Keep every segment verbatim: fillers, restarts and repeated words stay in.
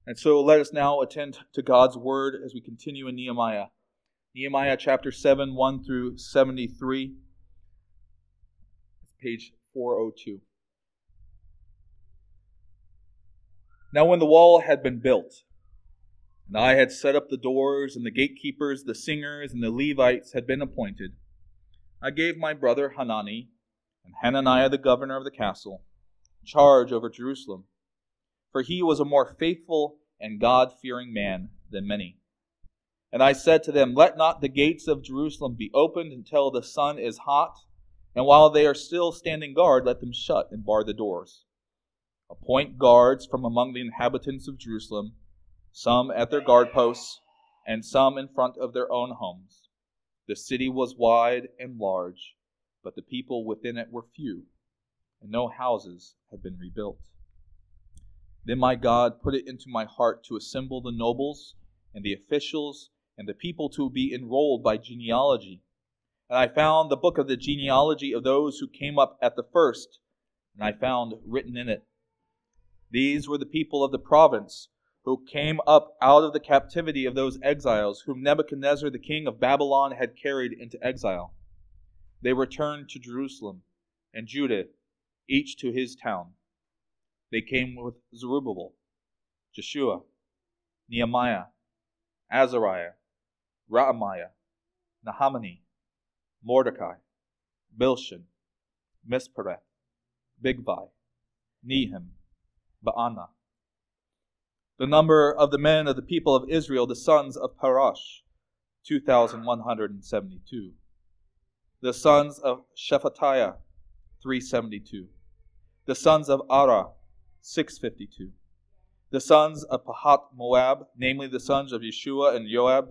And so let us now attend to God's Word as we continue in Nehemiah. Nehemiah chapter seven, one through seventy-three. Page four oh two. Now when the wall had been built, and I had set up the doors, and the gatekeepers, the singers, and the Levites had been appointed, I gave my brother Hanani and Hananiah the governor of the castle charge over Jerusalem, for he was a more faithful and God-fearing man than many. And I said to them, let not the gates of Jerusalem be opened until the sun is hot, and while they are still standing guard, let them shut and bar the doors. Appoint guards from among the inhabitants of Jerusalem, some at their guard posts, and some in front of their own homes. The city was wide and large, but the people within it were few, and no houses had been rebuilt. Then my God put it into my heart to assemble the nobles and the officials and the people to be enrolled by genealogy. And I found the book of the genealogy of those who came up at the first, and I found written in it, these were the people of the province who came up out of the captivity of those exiles whom Nebuchadnezzar the king of Babylon had carried into exile. They returned to Jerusalem and Judah, each to his town. They came with Zerubbabel, Jeshua, Nehemiah, Azariah, Raamiah, Nahamani, Mordecai, Bilshan, Mispereth, Bigvai, Nehum, Baana. The number of the men of the people of Israel, the sons of Parash, two thousand one hundred seventy-two. The sons of Shephatiah, three hundred seventy-two. The sons of Ara, six hundred fifty-two. The sons of Pahat Moab, namely the sons of Yeshua and Joab,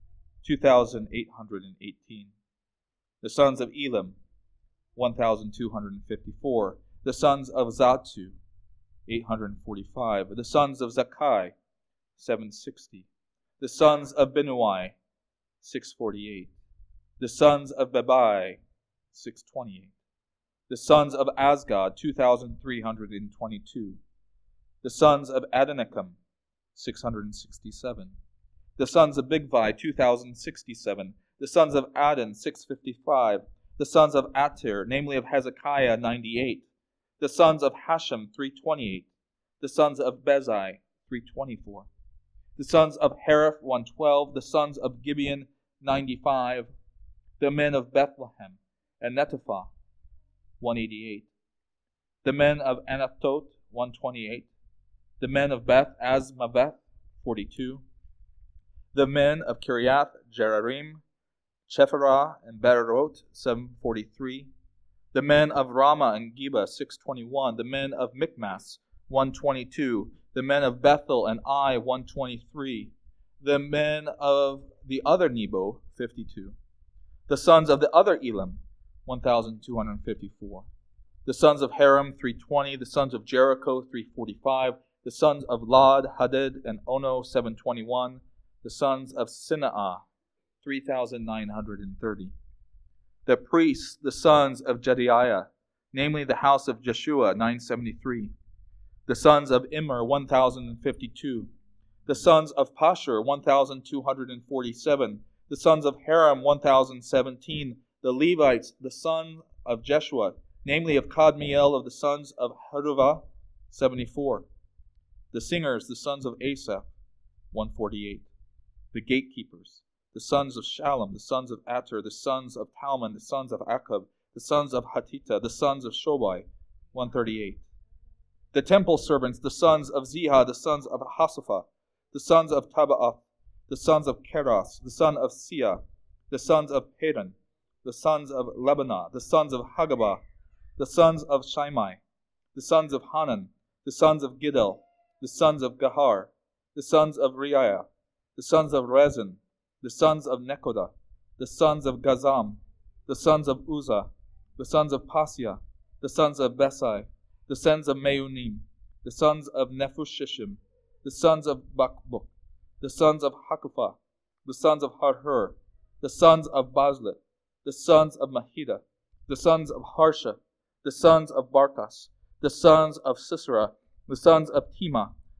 two thousand eight hundred eighteen. The sons of Elam, one thousand two hundred fifty-four. The sons of Zatu, eight hundred forty-five. The sons of Zakkai, seven hundred sixty. The sons of Binuai, six hundred forty-eight. The sons of Bebai, six hundred twenty-eight. The sons of Azgad, two thousand three hundred twenty-two. The sons of Adonikam, six hundred sixty-seven. The sons of Bigvai, two thousand sixty-seven. The sons of Adon, six hundred fifty-five. The sons of Atir, namely of Hezekiah, ninety-eight. The sons of Hashem, three hundred twenty-eight. The sons of Bezai, three hundred twenty-four. The sons of Hariph, one hundred twelve. The sons of Gibeon, ninety-five. The men of Bethlehem and Netopha, one hundred eighty-eight. The men of Anathoth, one hundred twenty-eight. The men of Beth Azmaveth, forty-two. The men of Kiriath Jearim, Chephirah and Beeroth, seven hundred forty-three. The men of Ramah and Geba, six hundred twenty-one. The men of Michmas, one hundred twenty-two. The men of Bethel and Ai, one hundred twenty-three. The men of the other Nebo, fifty-two. The sons of the other Elam, one thousand two hundred fifty-four. The sons of Haram, three hundred twenty. The sons of Jericho, three hundred forty-five. The sons of Lod, Hadid, and Ono, seven hundred twenty-one. The sons of Sinaah, three thousand nine hundred thirty. The priests, the sons of Jediah, namely the house of Jeshua, nine hundred seventy-three. The sons of Immer, one thousand fifty-two. The sons of Pashur, one thousand two hundred forty-seven. The sons of Haram, one thousand seventeen. The Levites, the son of Jeshua, namely of Kadmiel of the sons of Haruvah, seventy-four. The singers, the sons of Asaph, one hundred forty-eight. The gatekeepers, the sons of Shallum, the sons of Ater, the sons of Talmon, the sons of Akab, the sons of Hatita, the sons of Shobai, one hundred thirty-eight. The temple servants, the sons of Ziha, the sons of Hasapha, the sons of Tabaath, the sons of Keras, the son of Sia, the sons of Haran, the sons of Lebanah, the sons of Hagabah, the sons of Shimei, the sons of Hanan, the sons of Giddel, the sons of Gahar, the sons of Reiah, the sons of Rezin, the sons of Nekoda, the sons of Gazam, the sons of Uzzah, the sons of Pasia, the sons of Besai, the sons of Meunim, the sons of Nephushishim, the sons of Bakbuk, the sons of Hakupha, the sons of Harhur, the sons of Bazlit, the sons of Mahida, the sons of Harsha, the sons of Barkas, the sons of Sisera, the sons of Tema,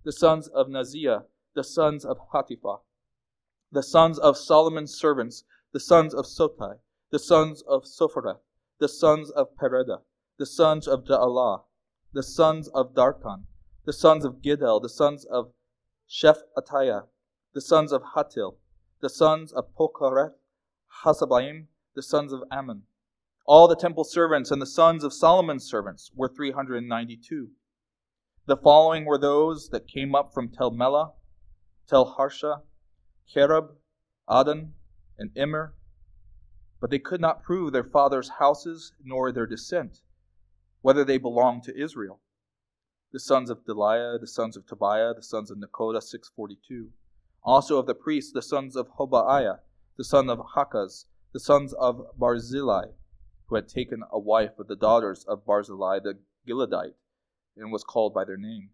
the sons of Naziah, the sons of Hatipha, the sons of Solomon's servants, the sons of Sotai, the sons of Sophereth, the sons of Pereda, the sons of Jaalah, the sons of Darkon, the sons of Giddel, the sons of Shephatiah, the sons of Hatil, the sons of Pokereth, Hasabaim, the sons of Ammon. All the temple servants and the sons of Solomon's servants were three hundred ninety-two. The following were those that came up from Tel Melah, Tel Harsha, Kerub, Adon, and Immer, but they could not prove their fathers' houses nor their descent, whether they belonged to Israel. The sons of Deliah, the sons of Tobiah, the sons of Nekoda, six hundred forty-two. Also of the priests, the sons of Hobaiah, the son of Hakaz, the sons of Barzillai, who had taken a wife of the daughters of Barzillai the Gileadite, and was called by their name.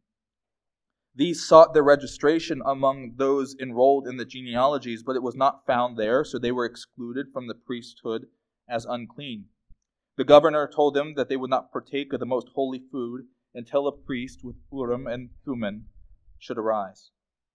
These sought their registration among those enrolled in the genealogies, but it was not found there, so they were excluded from the priesthood as unclean. The governor told them that they would not partake of the most holy food until a priest with Urim and Thummim should arise.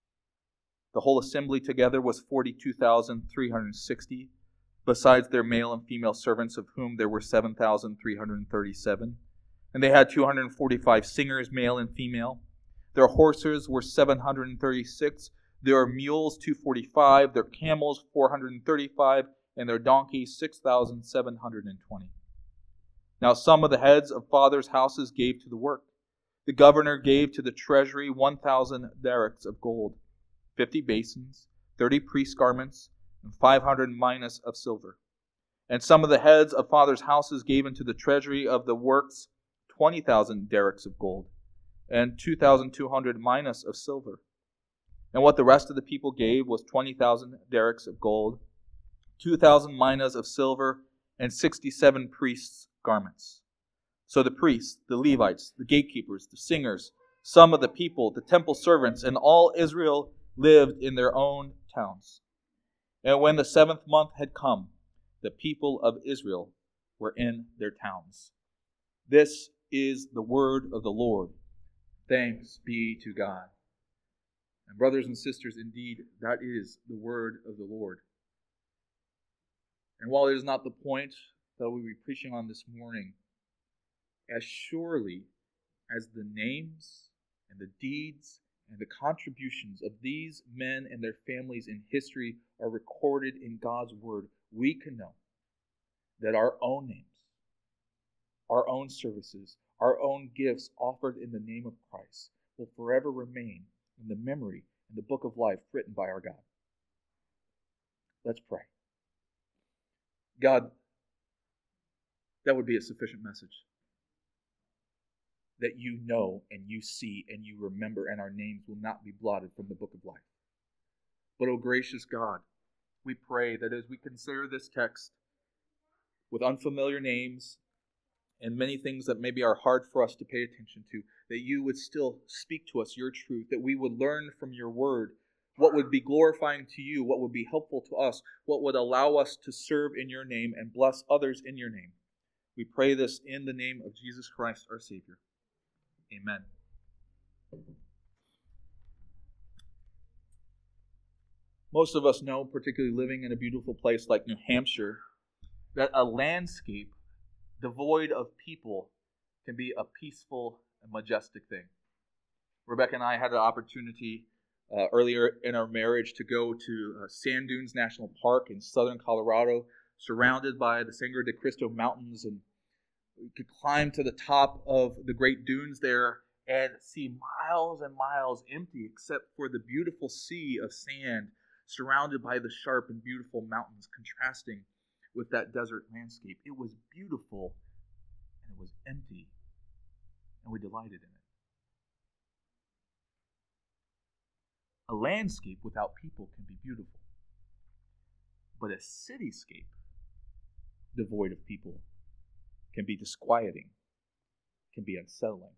The whole assembly together was forty-two thousand three hundred sixty, besides their male and female servants, of whom there were seven thousand three hundred thirty-seven. And they had two hundred forty-five singers, male and female. Their horses were seven hundred thirty-six, their mules two hundred forty-five, their camels four hundred thirty-five, and their donkeys six thousand seven hundred twenty. Now some of the heads of fathers' houses gave to the work. The governor gave to the treasury one thousand darics of gold, fifty basins, thirty priest garments, and five hundred minas of silver. And some of the heads of fathers' houses gave into the treasury of the works twenty thousand darics of gold, and two thousand two hundred minas of silver. And what the rest of the people gave was twenty thousand darics of gold, two thousand minas of silver, and sixty-seven priests' garments. So the priests, the Levites, the gatekeepers, the singers, some of the people, the temple servants, and all Israel lived in their own towns. And when the seventh month had come, the people of Israel were in their towns. This is the word of the Lord. Thanks be to God. And brothers and sisters, indeed, that is the word of the Lord. And while it is not the point that we'll be preaching on this morning, as surely as the names and the deeds and the contributions of these men and their families in history are recorded in God's word, we can know that our own names, our own services, our own gifts offered in the name of Christ will forever remain in the memory and the book of life written by our God. Let's pray. God, that would be a sufficient message. That you know and you see and you remember, and our names will not be blotted from the book of life. But, O gracious God, we pray that as we consider this text with unfamiliar names and many things that maybe are hard for us to pay attention to, that you would still speak to us your truth, that we would learn from your word what would be glorifying to you, what would be helpful to us, what would allow us to serve in your name and bless others in your name. We pray this in the name of Jesus Christ, our Savior. Amen. Most of us know, particularly living in a beautiful place like New Hampshire, that a landscape devoid of people can be a peaceful and majestic thing. Rebecca and I had an opportunity uh, earlier in our marriage to go to uh, Sand Dunes National Park in southern Colorado, surrounded by the Sangre de Cristo Mountains, and we could climb to the top of the great dunes there and see miles and miles empty except for the beautiful sea of sand surrounded by the sharp and beautiful mountains contrasting with that desert landscape. It was beautiful and it was empty, and we delighted in it. A landscape without people can be beautiful, but a cityscape devoid of people can be disquieting, can be unsettling.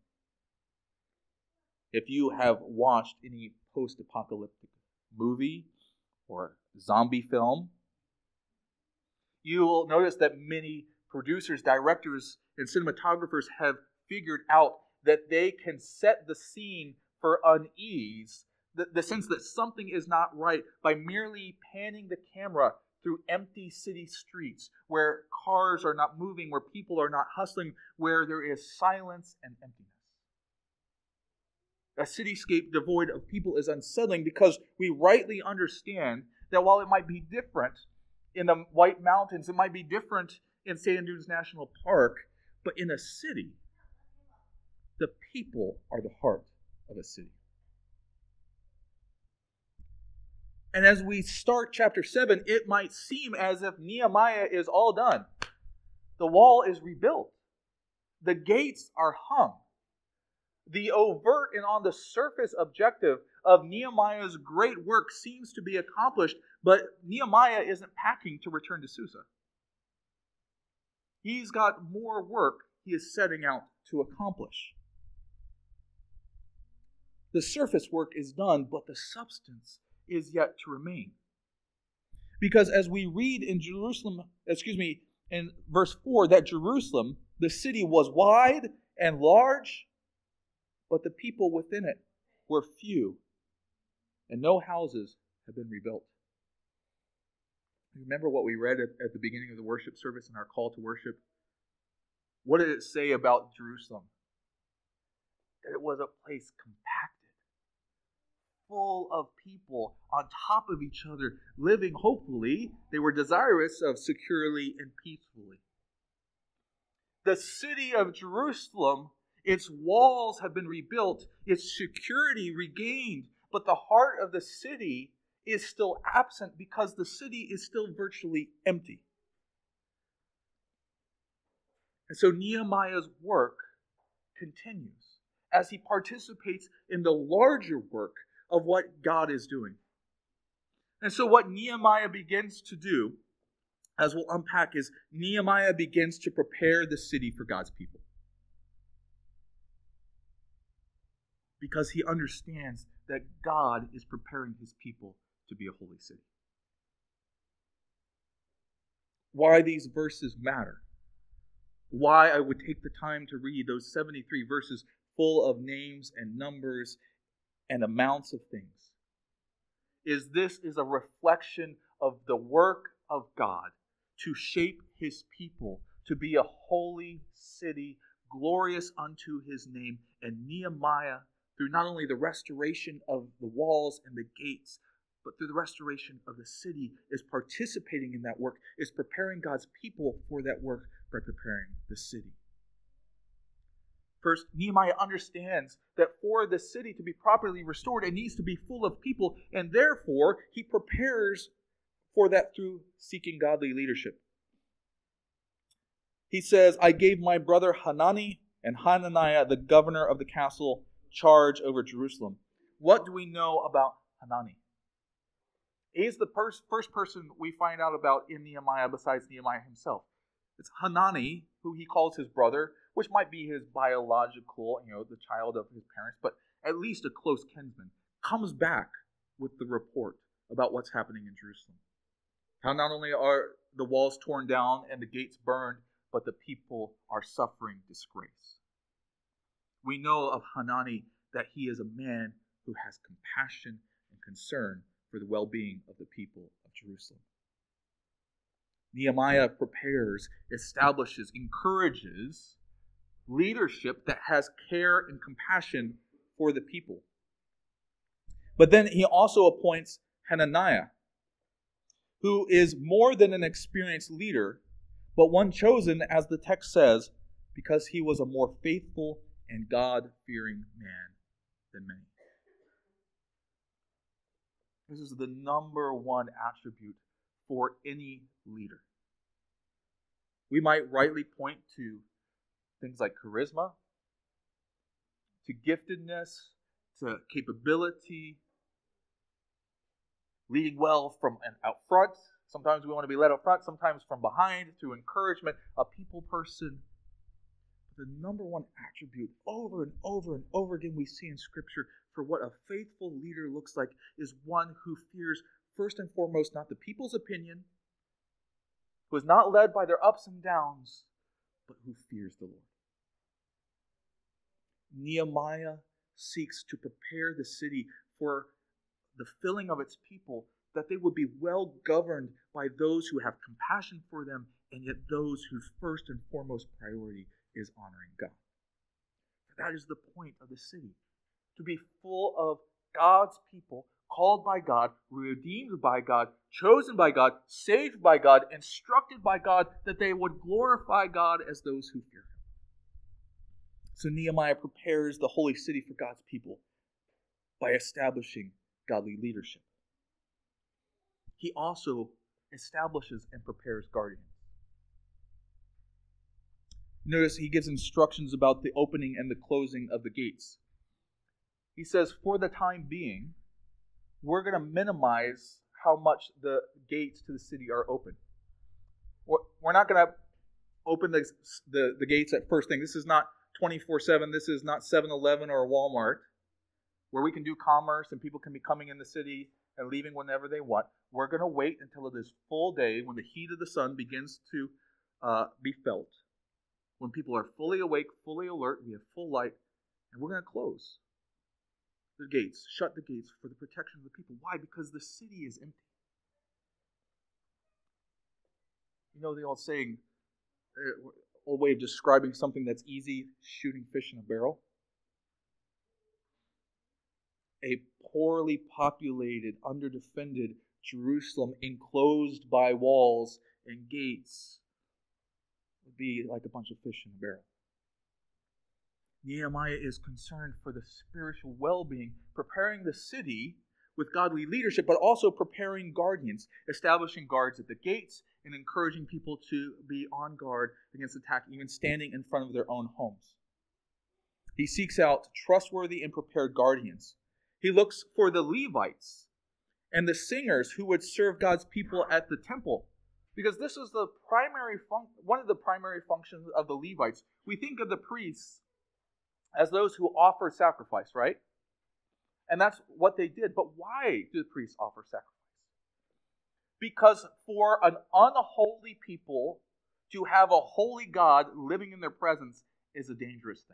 If you have watched any post-apocalyptic movie or zombie film, you will notice that many producers, directors, and cinematographers have figured out that they can set the scene for unease, the, the sense that something is not right, by merely panning the camera through empty city streets where cars are not moving, where people are not hustling, where there is silence and emptiness. A cityscape devoid of people is unsettling because we rightly understand that while it might be different in the White Mountains, it might be different in Sand Dunes National Park, but in a city, the people are the heart of a city. And as we start chapter seven, it might seem as if Nehemiah is all done. The wall is rebuilt. The gates are hung. The overt and on the surface objective of Nehemiah's great work seems to be accomplished, but Nehemiah isn't packing to return to Susa. He's got more work he is setting out to accomplish. The surface work is done, but the substance is yet to remain. Because as we read in Jerusalem, excuse me, in verse four, that Jerusalem, the city, was wide and large, but the people within it were few, and no houses had been rebuilt. Remember what we read at, at the beginning of the worship service in our call to worship? What did it say about Jerusalem? That it was a place compacted, full of people on top of each other, living, hopefully, they were desirous of securely and peacefully. The city of Jerusalem, its walls have been rebuilt, its security regained, but the heart of the city is still absent because the city is still virtually empty. And so Nehemiah's work continues as he participates in the larger work of what God is doing. And so what Nehemiah begins to do, as we'll unpack, is Nehemiah begins to prepare the city for God's people. Because he understands that God is preparing his people to be a holy city. Why these verses matter. Why I would take the time to read those seventy-three verses full of names and numbers and amounts of things, is this is a reflection of the work of God to shape his people to be a holy city, glorious unto his name. And Nehemiah, through not only the restoration of the walls and the gates, but through the restoration of the city, is participating in that work, is preparing God's people for that work by preparing the city. First, Nehemiah understands that for the city to be properly restored, it needs to be full of people, and therefore he prepares for that through seeking godly leadership. He says, I gave my brother Hanani and Hananiah, the governor of the castle, charge over Jerusalem. What do we know about Hanani? He's the first, first person we find out about in Nehemiah besides Nehemiah himself. It's Hanani, who he calls his brother, which might be his biological, you know, the child of his parents, but at least a close kinsman, comes back with the report about what's happening in Jerusalem. How not only are the walls torn down and the gates burned, but the people are suffering disgrace. We know of Hanani that he is a man who has compassion and concern for the well-being of the people of Jerusalem. Nehemiah prepares, establishes, encourages leadership that has care and compassion for the people. But then he also appoints Hananiah, who is more than an experienced leader, but one chosen, as the text says, because he was a more faithful and God-fearing man than many. This is the number one attribute for any leader. We might rightly point to things like charisma, to giftedness, to capability, leading well from and out front. Sometimes we want to be led up front, sometimes from behind, through encouragement, a people person. The number one attribute over and over and over again we see in Scripture for what a faithful leader looks like is one who fears first and foremost not the people's opinion, who is not led by their ups and downs, but who fears the Lord. Nehemiah seeks to prepare the city for the filling of its people, that they would be well governed by those who have compassion for them, and yet those whose first and foremost priority is honoring God. That is the point of the city, to be full of God's people, called by God, redeemed by God, chosen by God, saved by God, instructed by God, that they would glorify God as those who fear Him. So Nehemiah prepares the holy city for God's people by establishing godly leadership. He also establishes and prepares guardians. Notice he gives instructions about the opening and the closing of the gates. He says, for the time being, we're going to minimize how much the gates to the city are open. We're not going to open the, the, the gates at first thing. This is not twenty-four seven. This is not seven eleven or Walmart, where we can do commerce and people can be coming in the city and leaving whenever they want. We're going to wait until it is full day, when the heat of the sun begins to uh, be felt, when people are fully awake, fully alert, we have full light, and we're going to close the gates, shut the gates for the protection of the people. Why? Because the city is empty. You know the old saying, uh, old way of describing something that's easy, shooting fish in a barrel? A poorly populated, underdefended Jerusalem, enclosed by walls and gates, would be like a bunch of fish in a barrel. Nehemiah is concerned for the spiritual well-being, preparing the city with godly leadership, but also preparing guardians, establishing guards at the gates, and encouraging people to be on guard against attack, even standing in front of their own homes. He seeks out trustworthy and prepared guardians. He looks for the Levites and the singers who would serve God's people at the temple, because this is the primary fun- one of the primary functions of the Levites. We think of the priests as those who offer sacrifice, right? And that's what they did. But why do the priests offer sacrifice? Because for an unholy people to have a holy God living in their presence is a dangerous thing.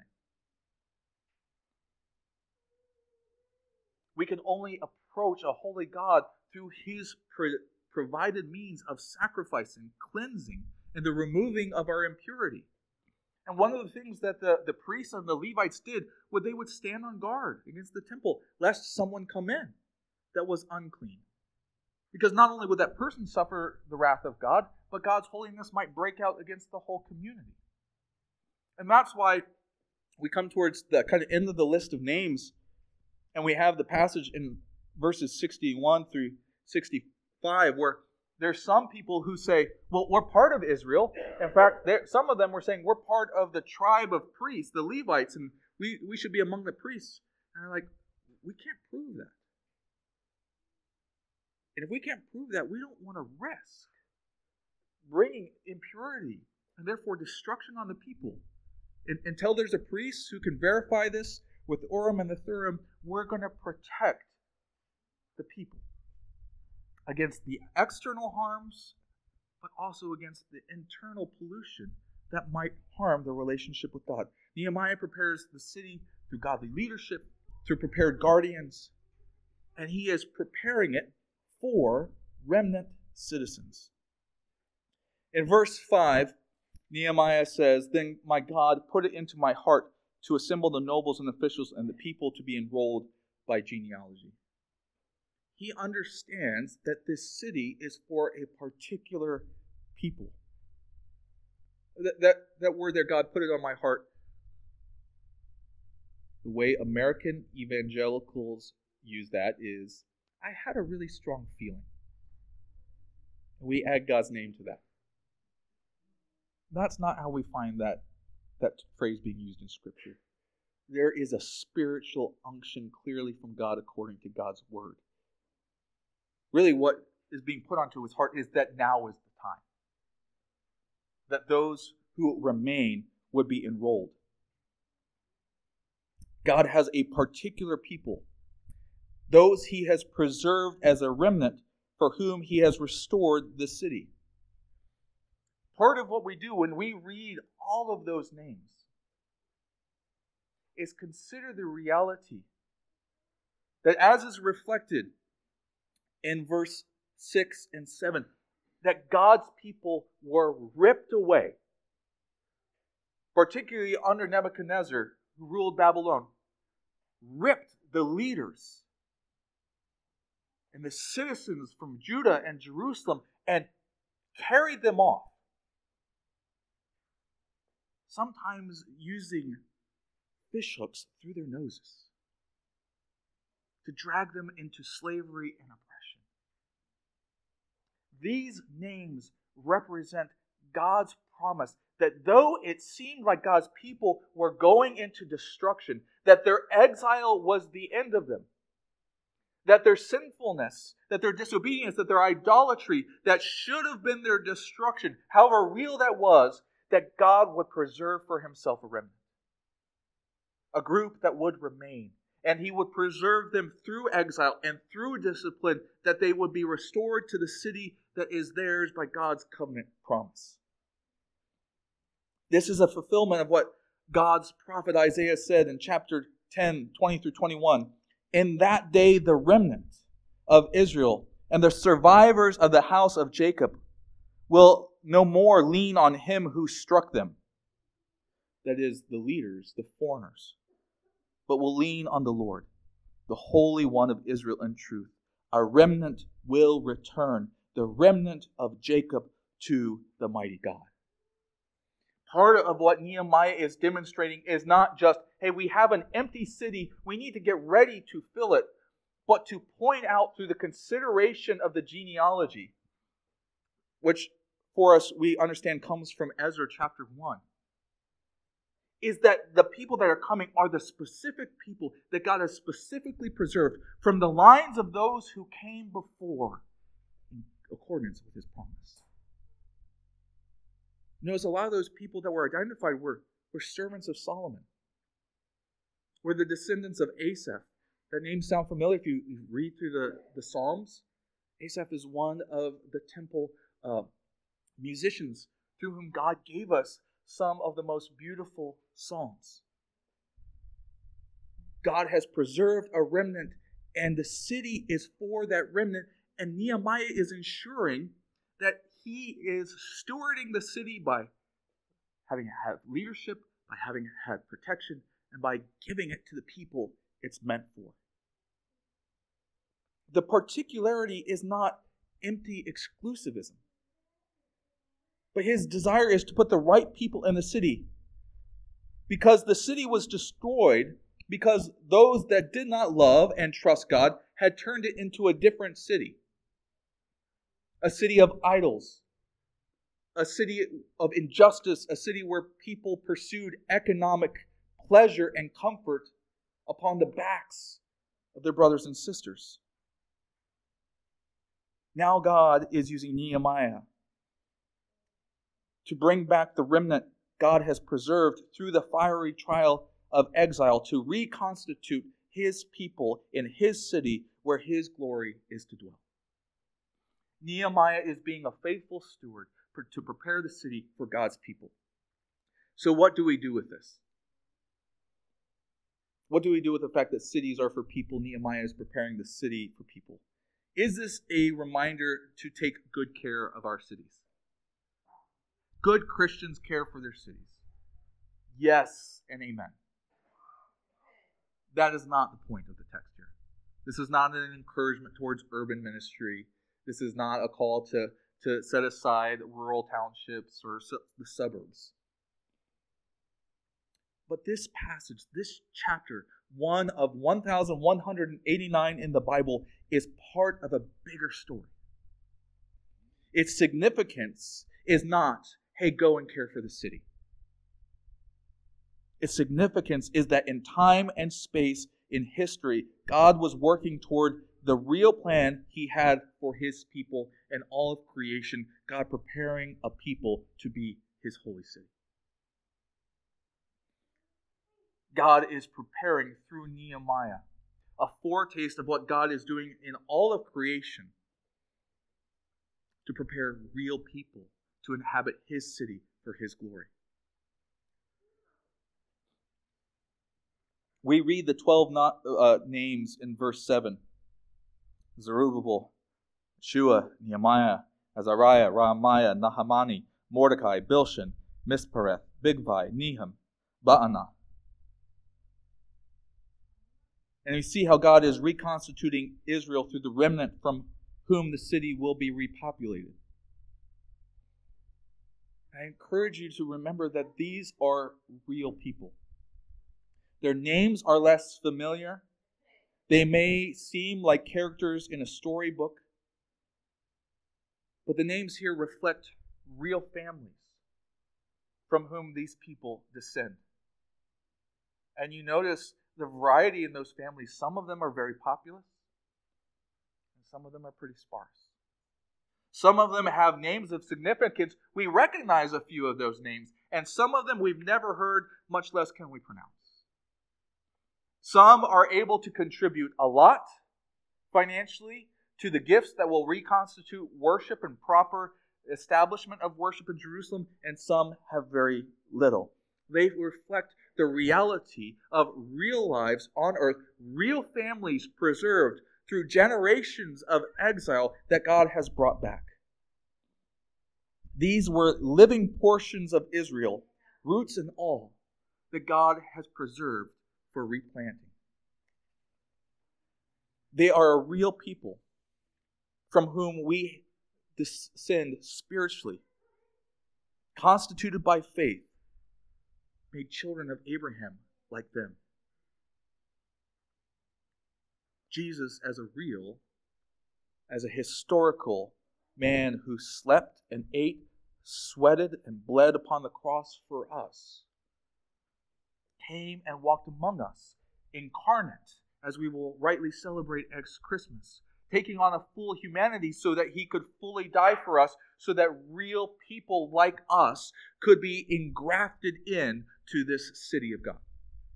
We can only approach a holy God through His pro- provided means of sacrificing, cleansing, and the removing of our impurity. And one of the things that the, the priests and the Levites did was they would stand on guard against the temple, lest someone come in that was unclean. Because not only would that person suffer the wrath of God, but God's holiness might break out against the whole community. And that's why we come towards the kind of end of the list of names, and we have the passage in verses sixty-one through sixty-five where there's some people who say, well, we're part of Israel. In fact, there, some of them were saying, we're part of the tribe of priests, the Levites, and we, we should be among the priests. And they're like, we can't prove that. And if we can't prove that, we don't want to risk bringing impurity and therefore destruction on the people. And, until there's a priest who can verify this with the Urim and the Thummim, we're going to protect the people against the external harms, but also against the internal pollution that might harm the relationship with God. Nehemiah prepares the city through godly leadership, through prepared guardians, and he is preparing it for remnant citizens. In verse five, Nehemiah says, "Then my God put it into my heart to assemble the nobles and officials and the people to be enrolled by genealogy." He understands that this city is for a particular people. That, that, that word there, God put it on my heart. The way American evangelicals use that is, I had a really strong feeling. We add God's name to that. That's not how we find that, that phrase being used in Scripture. There is a spiritual unction clearly from God according to God's word. Really what is being put onto his heart is that now is the time. That those who remain would be enrolled. God has a particular people. Those he has preserved as a remnant for whom he has restored the city. Part of what we do when we read all of those names is consider the reality that, as is reflected in verse six and seven, that God's people were ripped away, particularly under Nebuchadnezzar, who ruled Babylon, ripped the leaders and the citizens from Judah and Jerusalem and carried them off, sometimes using fishhooks through their noses to drag them into slavery and oppression. These names represent God's promise that though it seemed like God's people were going into destruction, that their exile was the end of them, that their sinfulness, that their disobedience, that their idolatry, that should have been their destruction, however real that was, that God would preserve for himself a remnant, a group that would remain. And he would preserve them through exile and through discipline, that they would be restored to the city that is theirs by God's covenant promise. This is a fulfillment of what God's prophet Isaiah said in chapter ten, twenty through twenty-one. In that day, the remnant of Israel and the survivors of the house of Jacob will no more lean on him who struck them. That is, the leaders, the foreigners. But will lean on the Lord, the Holy One of Israel in truth. A remnant will return, the remnant of Jacob, to the mighty God. Part of what Nehemiah is demonstrating is not just, hey, we have an empty city, we need to get ready to fill it, but to point out through the consideration of the genealogy, which for us we understand comes from Ezra chapter one, is that the people that are coming are the specific people that God has specifically preserved from the lines of those who came before in accordance with his promise. Notice a lot of those people that were identified were, were servants of Solomon, were the descendants of Asaph. That name sound familiar if you, you read through the, the Psalms? Asaph is one of the temple uh, musicians through whom God gave us some of the most beautiful psalms. God has preserved a remnant, and the city is for that remnant, and Nehemiah is ensuring that he is stewarding the city by having had leadership, by having had protection, and by giving it to the people it's meant for. The particularity is not empty exclusivism, but his desire is to put the right people in the city, because the city was destroyed because those that did not love and trust God had turned it into a different city. A city of idols, a city of injustice, a city where people pursued economic pleasure and comfort upon the backs of their brothers and sisters. Now God is using Nehemiah to bring back the remnant God has preserved through the fiery trial of exile, to reconstitute his people in his city where his glory is to dwell. Nehemiah is being a faithful steward to prepare the city for God's people. So what do we do with this? What do we do with the fact that cities are for people? Nehemiah is preparing the city for people. Is this a reminder to take good care of our cities? Good Christians care for their cities. Yes and amen. That is not the point of the text here. This is not an encouragement towards urban ministry. This is not a call to, to set aside rural townships or su- the suburbs. But this passage, this chapter, one of one thousand one hundred eighty-nine in the Bible, is part of a bigger story. Its significance is not, hey, go and care for the city. Its significance is that in time and space in history, God was working toward the real plan he had for his people and all of creation, God preparing a people to be his holy city. God is preparing through Nehemiah a foretaste of what God is doing in all of creation to prepare real people to inhabit his city for his glory. We read the twelve not, uh, names in verse seven. Zerubbabel, Shua, Nehemiah, Azariah, Rahamiah, Nahamani, Mordecai, Bilshan, Mispereth, Bigvai, Nehum, Baanah. And we see how God is reconstituting Israel through the remnant from whom the city will be repopulated. I encourage you to remember that these are real people. Their names are less familiar. They may seem like characters in a storybook, but the names here reflect real families from whom these people descend. And you notice the variety in those families. Some of them are very populous, and some of them are pretty sparse. Some of them have names of significance. We recognize a few of those names, and some of them we've never heard, much less can we pronounce. Some are able to contribute a lot financially to the gifts that will reconstitute worship and proper establishment of worship in Jerusalem, and some have very little. They reflect the reality of real lives on earth, real families preserved through generations of exile that God has brought back. These were living portions of Israel, roots and all, that God has preserved for replanting. They are a real people from whom we descend spiritually, constituted by faith, made children of Abraham like them. Jesus as a real, as a historical man who slept and ate, sweated and bled upon the cross for us, came and walked among us, incarnate, as we will rightly celebrate as Christmas, taking on a full humanity so that he could fully die for us, so that real people like us could be engrafted in to this city of God.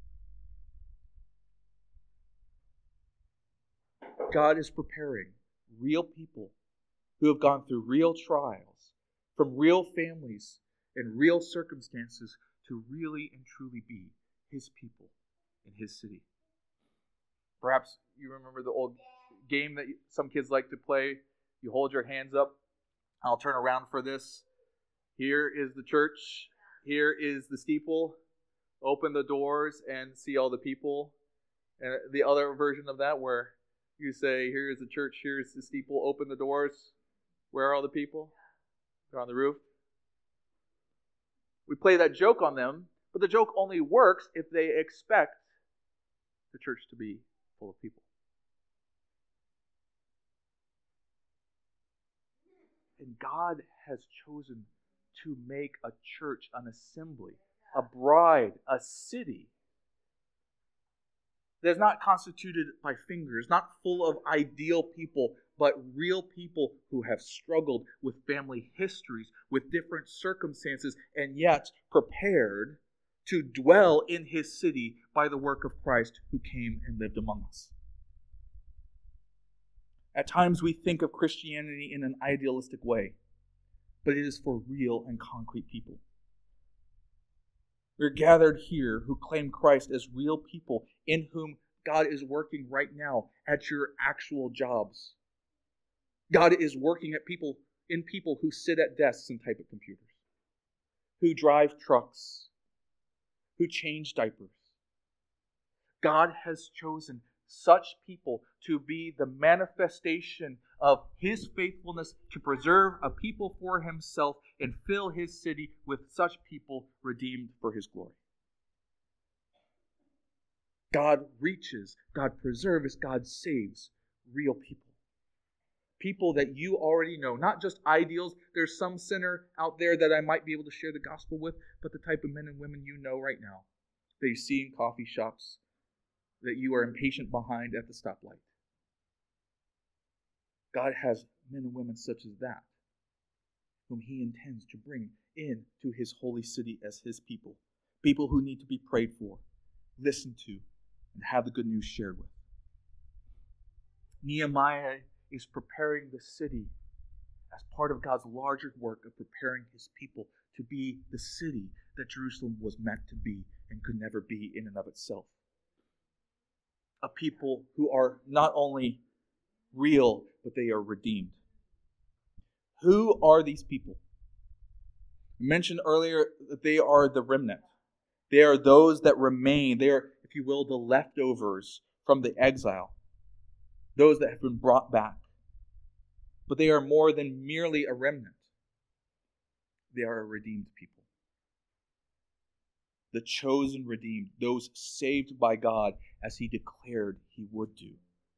God is preparing real people who have gone through real trials, from real families and real circumstances, to really and truly be his people in his city. Perhaps you remember the old game that some kids like to play. You hold your hands up. I'll turn around for this. Here is the church. Here is the steeple. Open the doors and see all the people. And the other version of that where you say, here is the church, here is the steeple, open the doors. Where are all the people? They're on the roof. We play that joke on them, but the joke only works if they expect the church to be full of people. And God has chosen to make a church, an assembly, a bride, a city that is not constituted by fingers, not full of ideal people, but real people who have struggled with family histories, with different circumstances, and yet prepared to dwell in his city by the work of Christ who came and lived among us. At times we think of Christianity in an idealistic way, but it is for real and concrete people. We're gathered here who claim Christ as real people in whom God is working right now at your actual jobs. God is working at people in people who sit at desks and type at computers, who drive trucks, who change diapers. God has chosen such people to be the manifestation of his faithfulness to preserve a people for himself and fill his city with such people redeemed for his glory. God reaches, God preserves, God saves real people. People that you already know, not just ideals. There's some sinner out there that I might be able to share the gospel with, but the type of men and women you know right now that you see in coffee shops, that you are impatient behind at the stoplight. God has men and women such as that, whom he intends to bring into his holy city as his people. People who need to be prayed for, listened to, and have the good news shared with. Nehemiah is preparing the city as part of God's larger work of preparing his people to be the city that Jerusalem was meant to be and could never be in and of itself. a people who are not only real, but they are redeemed. Who are these people? I mentioned earlier that they are the remnant. They are those that remain. They are, if you will, the leftovers from the exile. Those that have been brought back. But they are more than merely a remnant. They are a redeemed people. The chosen redeemed, those saved by God as He declared He would do.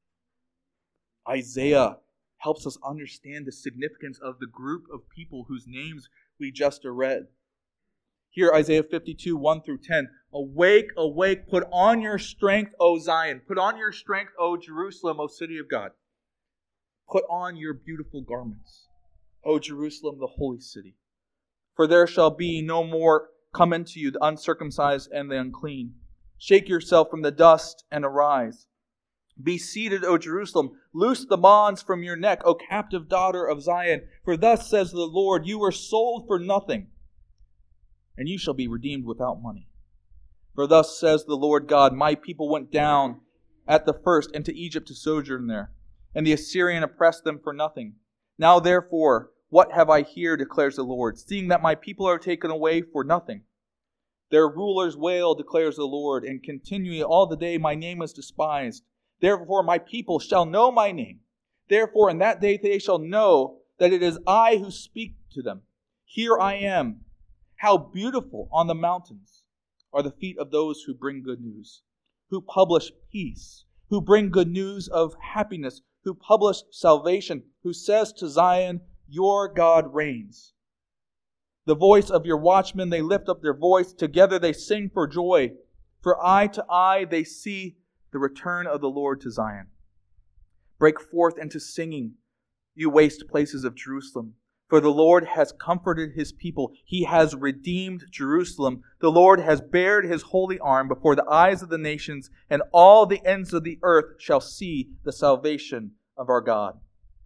Isaiah helps us understand the significance of the group of people whose names we just read. Here, Isaiah fifty-two, one through ten. Awake, awake, put on your strength, O Zion. Put on your strength, O Jerusalem, O city of God. Put on your beautiful garments, O Jerusalem, the holy city. For there shall be no more come into you the uncircumcised and the unclean. Shake yourself from the dust and arise. Be seated, O Jerusalem. Loose the bonds from your neck, O captive daughter of Zion. For thus says the Lord, you were sold for nothing, and you shall be redeemed without money. For thus says the Lord God, my people went down at the first into Egypt to sojourn there, and the Assyrian oppressed them for nothing. Now therefore, what have I here, declares the Lord, seeing that my people are taken away for nothing? Their rulers wail, declares the Lord, and continually all the day my name is despised. Therefore my people shall know my name. Therefore in that day they shall know that it is I who speak to them. Here I am. How beautiful on the mountains are the feet of those who bring good news, who publish peace, who bring good news of happiness, who publish salvation, who says to Zion, your God reigns. The voice of your watchmen, they lift up their voice. Together they sing for joy. For eye to eye they see the return of the Lord to Zion. Break forth into singing, you waste places of Jerusalem. For the Lord has comforted His people. He has redeemed Jerusalem. The Lord has bared His holy arm before the eyes of the nations, and all the ends of the earth shall see the salvation of our God.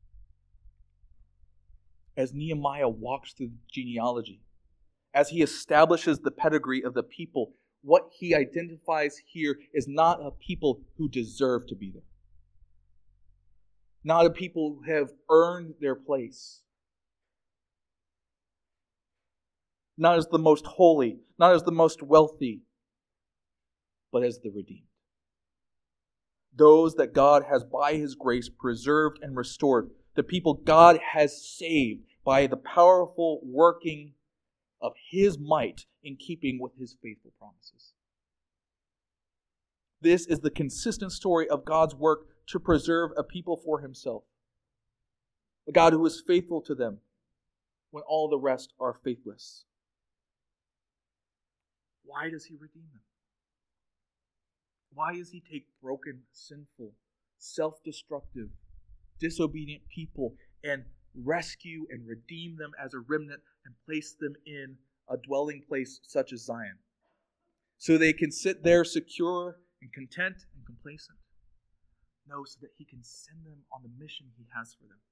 As Nehemiah walks through the genealogy, as he establishes the pedigree of the people, what he identifies here is not a people who deserve to be there. Not a people who have earned their place. Not as the most holy, not as the most wealthy, but as the redeemed. Those that God has by His grace preserved and restored. The people God has saved by the powerful working of His might in keeping with His faithful promises. This is the consistent story of God's work to preserve a people for Himself. A God who is faithful to them when all the rest are faithless. Why does He redeem them? Why does He take broken, sinful, self-destructive, disobedient people and rescue and redeem them as a remnant and place them in a dwelling place such as Zion? So they can sit there secure and content and complacent? No, so that He can send them on the mission He has for them.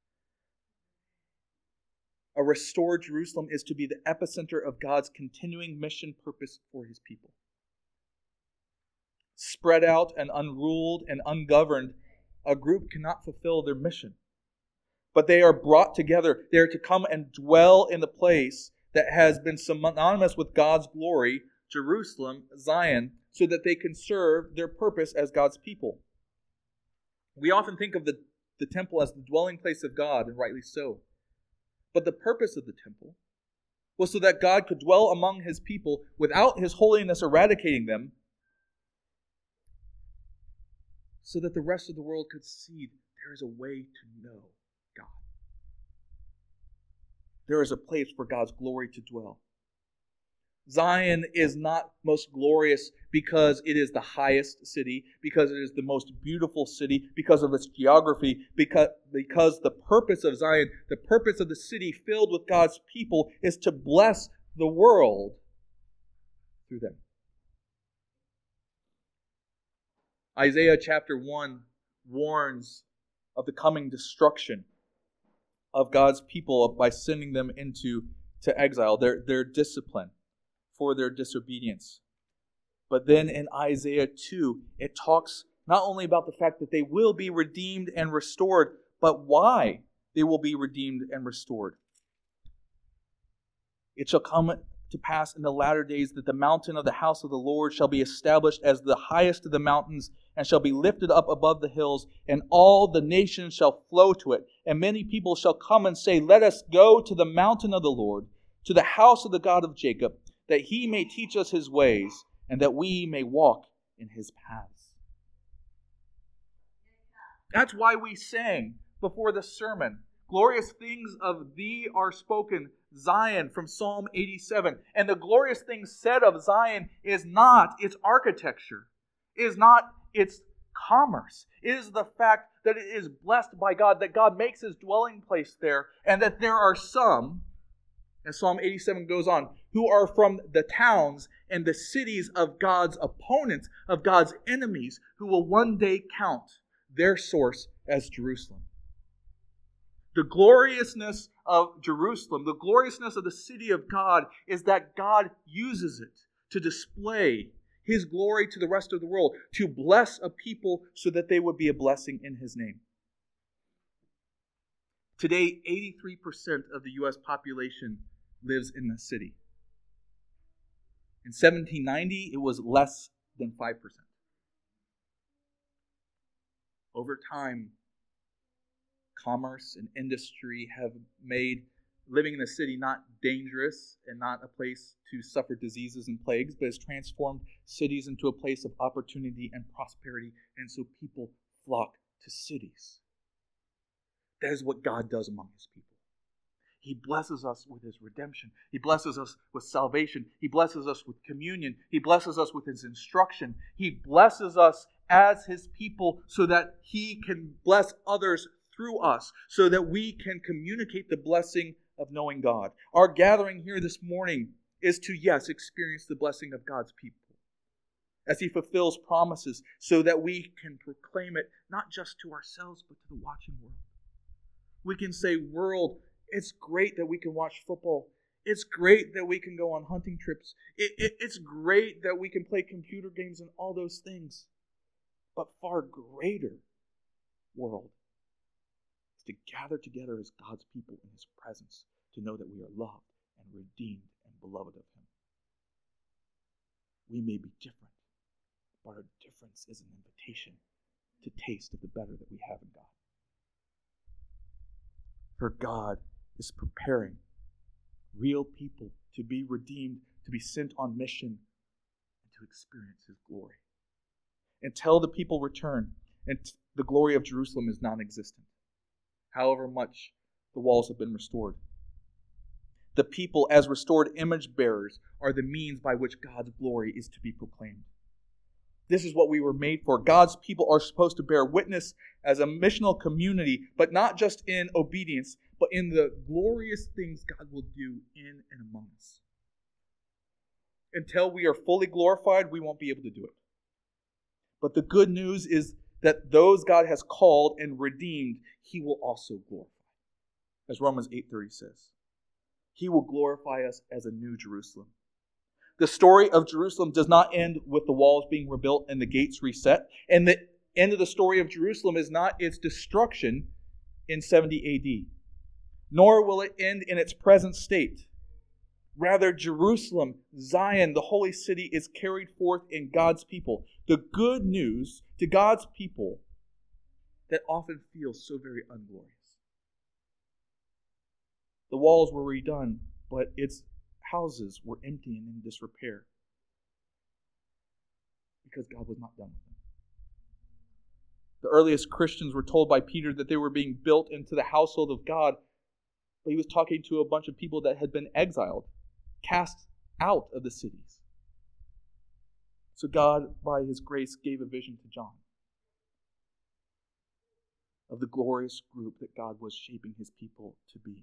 A restored Jerusalem is to be the epicenter of God's continuing mission purpose for His people. Spread out and unruled and ungoverned, a group cannot fulfill their mission. But they are brought together. They are to come and dwell in the place that has been synonymous with God's glory, Jerusalem, Zion, so that they can serve their purpose as God's people. We often think of the, the temple as the dwelling place of God, and rightly so. But the purpose of the temple was so that God could dwell among His people without His holiness eradicating them, so that the rest of the world could see there is a way to know God. There is a place for God's glory to dwell. Zion is not most glorious because it is the highest city, because it is the most beautiful city, because of its geography, because, because the purpose of Zion, the purpose of the city filled with God's people is to bless the world through them. Isaiah chapter one warns of the coming destruction of God's people by sending them into to exile, their, their discipline for their disobedience. But then in Isaiah two, it talks Not only about the fact that they will be redeemed and restored, but why they will be redeemed and restored. It shall come to pass in the latter days that the mountain of the house of the Lord shall be established as the highest of the mountains, and shall be lifted up above the hills, and all the nations shall flow to it. And many people shall come and say, Let us go to the mountain of the Lord, to the house of the God of Jacob, that he may teach us his ways, and that we may walk in his paths. That's why we sang before the sermon, glorious things of thee are spoken, Zion, from Psalm eighty-seven. And the glorious things said of Zion is not its architecture, is not its commerce. It is the fact that it is blessed by God, that God makes his dwelling place there, and that there are some, as Psalm eighty-seven goes on, who are from the towns and the cities of God's opponents, of God's enemies, who will one day count their source as Jerusalem. The gloriousness of Jerusalem, the gloriousness of the city of God, is that God uses it to display his glory to the rest of the world, to bless a people so that they would be a blessing in his name. Today, eighty-three percent of the U S population lives in the city. In seventeen ninety, it was less than five percent. Over time, commerce and industry have made living in the city not dangerous and not a place to suffer diseases and plagues, but has transformed cities into a place of opportunity and prosperity, and so people flock to cities. That is what God does among his people. He blesses us with his redemption. He blesses us with salvation. He blesses us with communion. He blesses us with his instruction. He blesses us as his people so that he can bless others through us, so that we can communicate the blessing of knowing God. Our gathering here this morning is to, yes, experience the blessing of God's people as he fulfills promises so that we can proclaim it not just to ourselves but to the watching world. We can say, world, it's great that we can watch football. It's great that we can go on hunting trips. It, it, it's great that we can play computer games and all those things. But far greater, world, is to gather together as God's people in his presence, to know that we are loved and redeemed and beloved of him. We may be different, but our difference is an invitation to taste of the better that we have in God. For God is preparing real people to be redeemed, to be sent on mission, and to experience his glory. Until the people return, and the glory of Jerusalem is non-existent, however much the walls have been restored. The people, as restored image bearers, are the means by which God's glory is to be proclaimed. This is what we were made for. God's people are supposed to bear witness as a missional community, but not just in obedience, but in the glorious things God will do in and among us. Until we are fully glorified, we won't be able to do it. But the good news is that those God has called and redeemed, he will also glorify. As Romans eight thirty says, he will glorify us as a new Jerusalem. The story of Jerusalem does not end with the walls being rebuilt and the gates reset. And the end of the story of Jerusalem is not its destruction in seventy A D. Nor will it end in its present state. Rather, Jerusalem, Zion, the holy city, is carried forth in God's people. The good news to God's people that often feels so very unglorious. The walls were redone, but its houses were empty and in disrepair because God was not done with them. The earliest Christians were told by Peter that they were being built into the household of God, but he was talking to a bunch of people that had been exiled, cast out of the cities. So God, by his grace, gave a vision to John of the glorious group that God was shaping his people to be.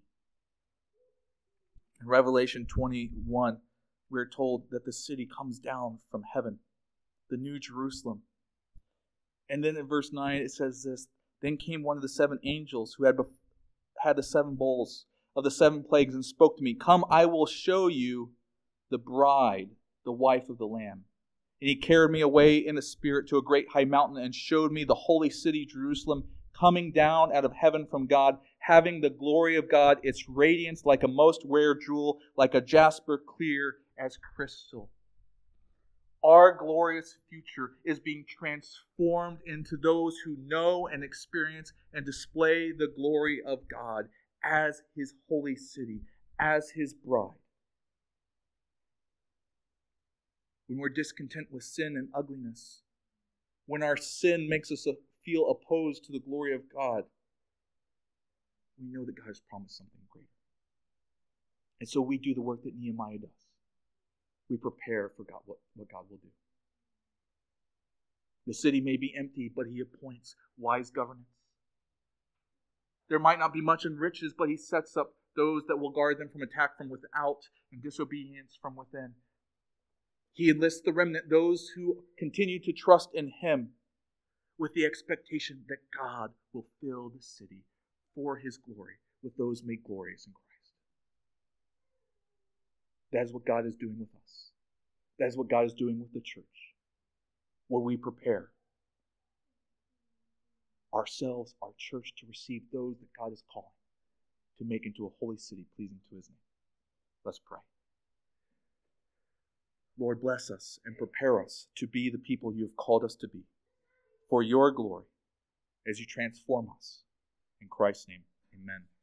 In Revelation twenty-one, we're told that the city comes down from heaven, the new Jerusalem. And then in verse nine it says this, then came one of the seven angels who had, had the seven bowls of the seven plagues and spoke to me, come, I will show you the bride, the wife of the Lamb. And he carried me away in the Spirit to a great high mountain and showed me the holy city, Jerusalem, coming down out of heaven from God, having the glory of God, its radiance like a most rare jewel, like a jasper clear as crystal. Our glorious future is being transformed into those who know and experience and display the glory of God as His holy city, as His bride. When we're discontent with sin and ugliness, when our sin makes us feel opposed to the glory of God, we know that God has promised something greater. And so we do the work that Nehemiah does. We prepare for God, what, what God will do. The city may be empty, but He appoints wise governance. There might not be much in riches, but He sets up those that will guard them from attack from without and disobedience from within. He enlists the remnant, those who continue to trust in Him, with the expectation that God will fill the city for His glory with those made glorious in Christ. That is what God is doing with us. That is what God is doing with the church, where we prepare ourselves, our church, to receive those that God is calling to make into a holy city pleasing to His name. Let's pray. Lord, bless us and prepare us to be the people You have called us to be, for Your glory, as You transform us. In Christ's name, amen.